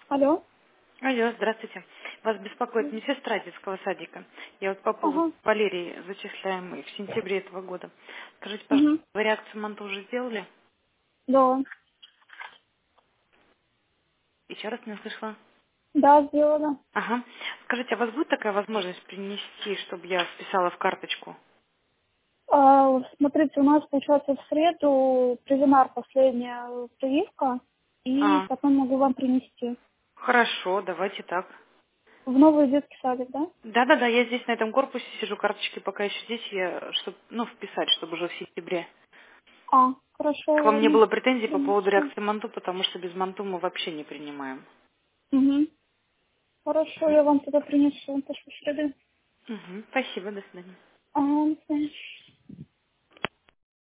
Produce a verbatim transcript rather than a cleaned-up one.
Алло. Алло, здравствуйте. Вас беспокоит медсестра детского садика. Я вот по поводу Ага. Валерии, зачисляемой в сентябре этого года. Скажите, пожалуйста, Угу. вы реакцию МАНТа уже сделали? Да. Еще раз не услышала. Да, сделала. Ага. Скажите, а у вас будет такая возможность принести, чтобы я вписала в карточку? А, смотрите, у нас получается в среду презинар последняя прививка, и А, потом могу вам принести. хорошо, давайте так. В новый детский садик, да? Да-да-да, я здесь на этом корпусе сижу, карточки пока еще здесь, я, чтоб, ну, вписать, чтобы уже в сентябре. А, хорошо, К вам не ладно. было претензий по поводу Принесу. реакции МАНТу, потому что без МАНТу мы вообще не принимаем. Угу. Хорошо, я вам тогда принесу. Пошлю в среду. Угу, спасибо, до свидания. Ага, до свидания.